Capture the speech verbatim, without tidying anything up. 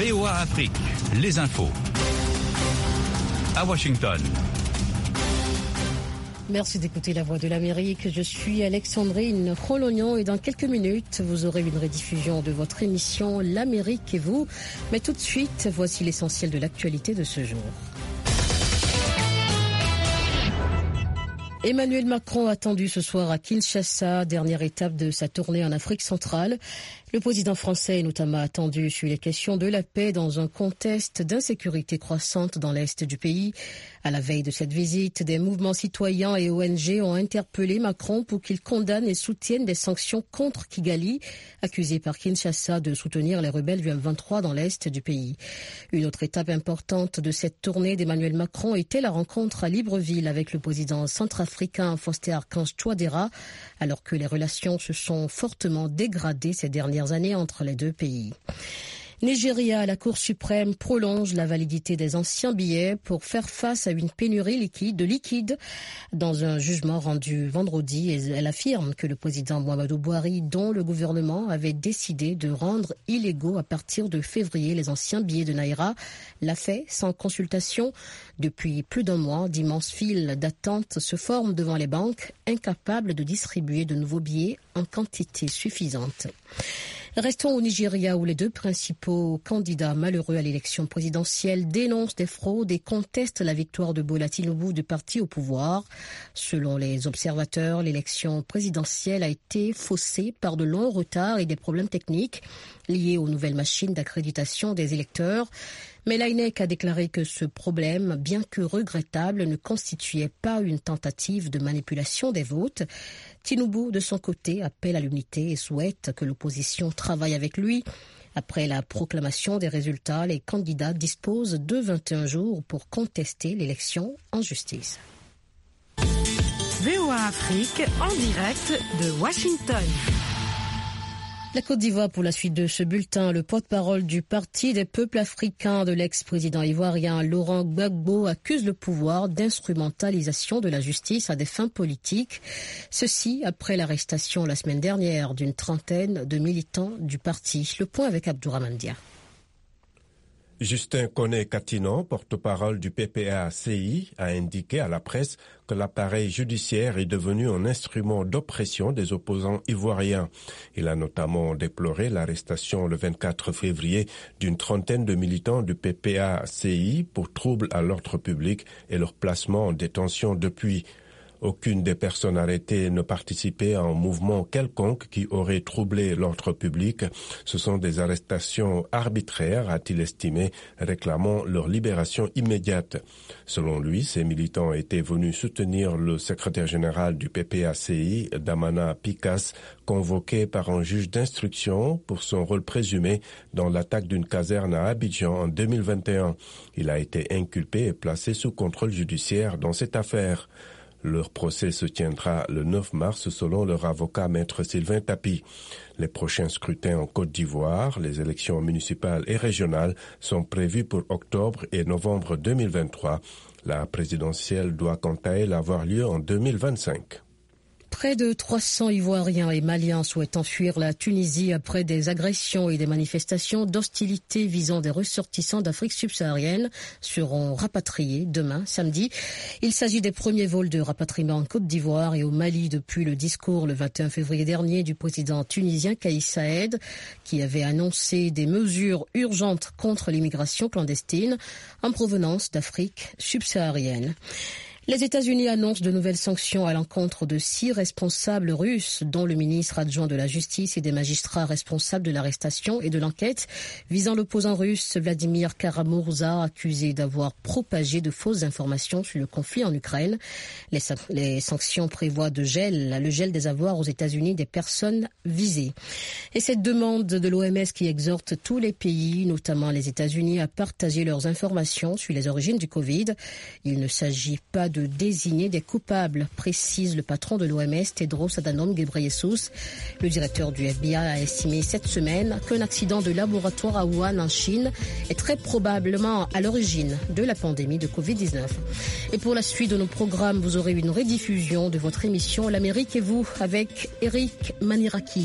V O A Afrique, les infos. À Washington. Merci d'écouter La Voix de l'Amérique. Je suis Alexandrine Rolognon et dans quelques minutes, vous aurez une rediffusion de votre émission L'Amérique et vous. Mais tout de suite, voici l'essentiel de l'actualité de ce jour. Emmanuel Macron attendu ce soir à Kinshasa, dernière étape de sa tournée en Afrique centrale. Le président français est notamment attendu sur les questions de la paix dans un contexte d'insécurité croissante dans l'est du pays. À la veille de cette visite, des mouvements citoyens et O N G ont interpellé Macron pour qu'il condamne et soutienne des sanctions contre Kigali, accusé par Kinshasa de soutenir les rebelles du M vingt-trois dans l'est du pays. Une autre étape importante de cette tournée d'Emmanuel Macron était la rencontre à Libreville avec le président centrafricain Faustin-Archange Touadéra, alors que les relations se sont fortement dégradées ces dernières années entre les deux pays. Nigeria, la Cour suprême prolonge la validité des anciens billets pour faire face à une pénurie liquide, de liquide dans un jugement rendu vendredi. Et elle affirme que le président Muhammadu Buhari, dont le gouvernement avait décidé de rendre illégaux à partir de février les anciens billets de Naira, l'a fait sans consultation. Depuis plus d'un mois, d'immenses files d'attente se forment devant les banques, incapables de distribuer de nouveaux billets en quantité suffisante. Restons au Nigeria où les deux principaux candidats malheureux à l'élection présidentielle dénoncent des fraudes et contestent la victoire de Bola Tinubu du parti au pouvoir. Selon les observateurs, l'élection présidentielle a été faussée par de longs retards et des problèmes techniques liés aux nouvelles machines d'accréditation des électeurs. Mais l'I N E C a déclaré que ce problème, bien que regrettable, ne constituait pas une tentative de manipulation des votes. Tinubu, de son côté, appelle à l'unité et souhaite que l'opposition travaille avec lui. Après la proclamation des résultats, les candidats disposent de vingt et un jours pour contester l'élection en justice. V O A Afrique en direct de Washington. La Côte d'Ivoire pour la suite de ce bulletin. Le porte-parole du Parti des peuples africains de l'ex-président ivoirien Laurent Gbagbo accuse le pouvoir d'instrumentalisation de la justice à des fins politiques. Ceci après l'arrestation la semaine dernière d'une trentaine de militants du parti. Le point avec Abdourahmane Dia. Justin Koné-Katinon, porte-parole du P P A C I, a indiqué à la presse que l'appareil judiciaire est devenu un instrument d'oppression des opposants ivoiriens. Il a notamment déploré l'arrestation le vingt-quatre février d'une trentaine de militants du P P A C I pour troubles à l'ordre public et leur placement en détention depuis. Aucune des personnes arrêtées ne participait à un mouvement quelconque qui aurait troublé l'ordre public. Ce sont des arrestations arbitraires, a-t-il estimé, réclamant leur libération immédiate. Selon lui, ces militants étaient venus soutenir le secrétaire général du P P A C I, Damana Pikas, convoqué par un juge d'instruction pour son rôle présumé dans l'attaque d'une caserne à Abidjan en deux mille vingt et un. Il a été inculpé et placé sous contrôle judiciaire dans cette affaire. Leur procès se tiendra le neuf mars selon leur avocat maître Sylvain Tapi. Les prochains scrutins en Côte d'Ivoire, les élections municipales et régionales sont prévues pour octobre et novembre deux mille vingt-trois. La présidentielle doit quant à elle avoir lieu en deux mille vingt-cinq. Près de trois cents Ivoiriens et Maliens souhaitant fuir la Tunisie après des agressions et des manifestations d'hostilité visant des ressortissants d'Afrique subsaharienne seront rapatriés demain, samedi. Il s'agit des premiers vols de rapatriement en Côte d'Ivoire et au Mali depuis le discours le vingt et un février dernier du président tunisien Kais Saïed, qui avait annoncé des mesures urgentes contre l'immigration clandestine en provenance d'Afrique subsaharienne. Les États-Unis annoncent de nouvelles sanctions à l'encontre de six responsables russes, dont le ministre adjoint de la Justice et des magistrats responsables de l'arrestation et de l'enquête visant l'opposant russe Vladimir Kara-Murza, accusé d'avoir propagé de fausses informations sur le conflit en Ukraine. Les, les sanctions prévoient de gel, le gel des avoirs aux États-Unis des personnes visées. Et cette demande de l'O M S qui exhorte tous les pays, notamment les États-Unis, à partager leurs informations sur les origines du Covid. Il ne s'agit pas de de désigner des coupables, précise le patron de l'O M S, Tedros Adhanom Ghebreyesus. Le directeur du F B I a estimé cette semaine qu'un accident de laboratoire à Wuhan en Chine est très probablement à l'origine de la pandémie de covid dix-neuf. Et pour la suite de nos programmes, vous aurez une rediffusion de votre émission L'Amérique et vous avec Eric Maniraki.